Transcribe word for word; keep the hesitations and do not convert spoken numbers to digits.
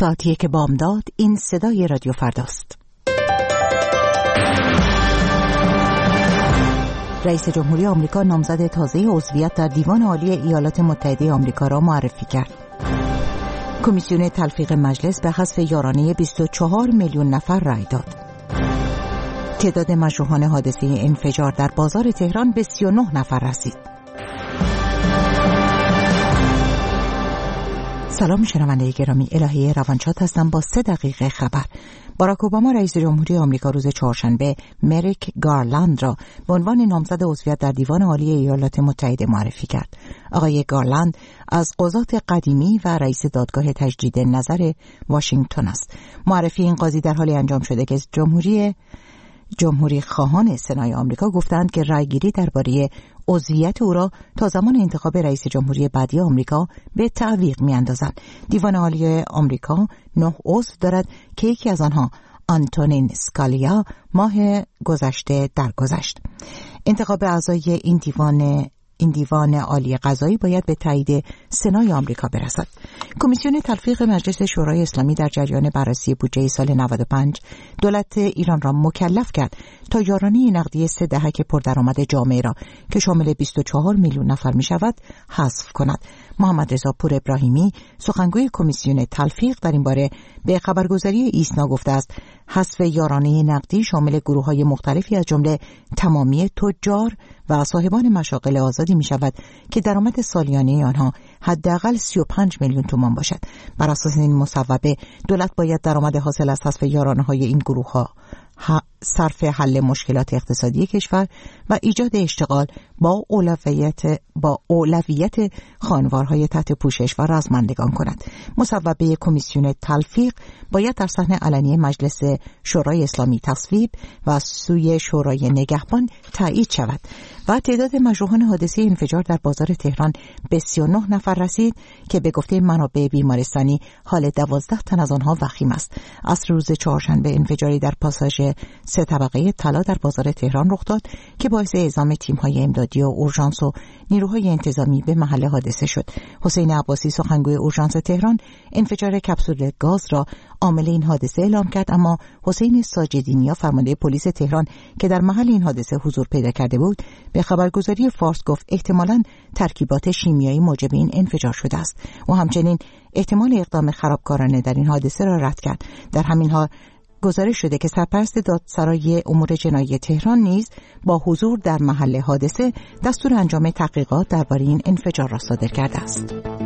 ساعتی که بامداد. این صدای رادیو فرداست. رئیس جمهوری آمریکا نامزد تازه عضویت در دیوان عالی ایالات متحده آمریکا را معرفی کرد. کمیسیون تلفیق مجلس به حذف یارانه بیست و چهار میلیون نفر رأی داد. تعداد مجروحان حادثه انفجار در بازار تهران به سی و نه نفر رسید. سلام شنونده گرامی، الهی روانشاد هستم با سه دقیقه خبر. باراک اوباما رئیس جمهوری آمریکا روز چهارشنبه مریک گارلند را به عنوان نامزد عضویت در دیوان عالی ایالات متحده معرفی کرد. آقای گارلند از قضات قدیمی و رئیس دادگاه تجدید نظر واشنگتن است. معرفی این قاضی در حالی انجام شده که جمهوری جمهوری خواهان سنای آمریکا گفتند که رأیگیری درباره عضویت او را تا زمان انتخاب رئیس جمهوری بعدی آمریکا به تعویق می‌اندازند. دیوان عالی آمریکا نه عضو دارد که یکی از آنها آنتونین اسکالیا ماه گذشته درگذشت. انتخاب اعضای این دیوان این دیوان عالی قضایی باید به تایید سنای آمریکا برسد. کمیسیون تلفیق مجلس شورای اسلامی در جریان بررسی بودجه سال نود و پنج دولت ایران را مکلف کرد تا یارانه نقدی سه دهک پردرآمد جامعه را که شامل بیست و چهار میلیون نفر می شود حذف کند. محمد رضا پور ابراهیمی سخنگوی کمیسیون تلفیق در این باره به خبرگزاری ایسنا گفته است حذف یارانه نقدی شامل گروه‌های مختلفی از جمله تمامی تجار و صاحبان مشاغل آزادی می شود که درآمد سالیانه آنها حداقل سی و پنج میلیون تومان باشد. بر اساس این مصوبه دولت باید درآمد حاصل از حذف یارانه‌های این گروه‌ها صرف حل مشکلات اقتصادی کشور و ایجاد اشتغال با اولویت با اولویت خانوارهای تحت پوشش و رزمندگان کند. مصوبه کمیسیون تلفیق باید در صحن علنی مجلس شورای اسلامی تصویب و سوی شورای نگهبان تایید شود. و تعداد مجروحان حادثه انفجار در بازار تهران به سی و نه نفر رسید که به گفته منابع بیمارستانی حال دوازده تن از آنها وخیم است. عصر روز چهارشنبه انفجاری در پاساژ سه طبقه طلا در بازار تهران رخ داد که باعث اعزام تیم‌های امدادی و اورژانس و نیروهای انتظامی به محل حادثه شد. حسین عباسی سخنگوی اورژانس تهران انفجار کپسول گاز را عامل این حادثه اعلام کرد، اما حسین ساجدینیا فرمانده پلیس تهران که در محل این حادثه حضور پیدا کرده بود به خبرگزاری فارس گفت احتمالاً ترکیبات شیمیایی موجب این انفجار شده است. و همچنین احتمال اقدام خرابکارانه در این حادثه را رد کرد. در همین حال گزارش شده که سرپرست دادسرای امور جنایی تهران نیز با حضور در محل حادثه دستور انجام تحقیقات درباره این انفجار را صادر کرده است.